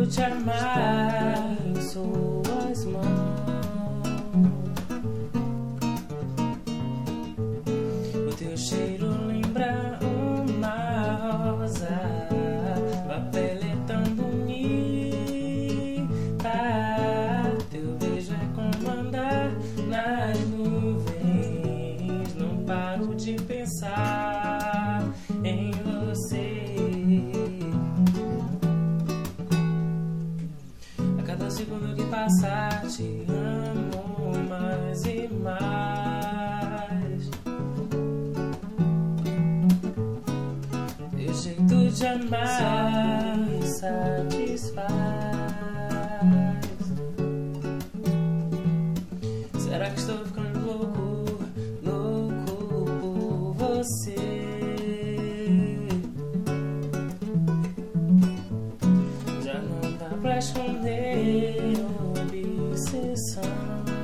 te amar em suas mãos. O teu cheiro lembra uma rosa, tua pele é tão bonita. Teu beijo é como andar nas nuvens. Não paro de pensar em você. A cada segundo que passar te amo mais e mais. Teu jeito de amar me satisfaz. Será que estou ficando louco, louco por você? Já não dá pra esconder a obsessão.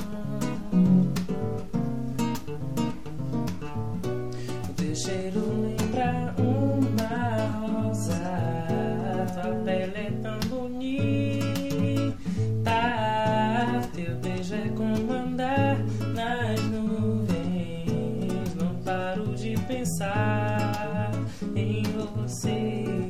O teu cheiro lembra uma rosa, tua pele é tão bonita. Teu beijo é como andar nas nuvens. Não paro de pensar em você.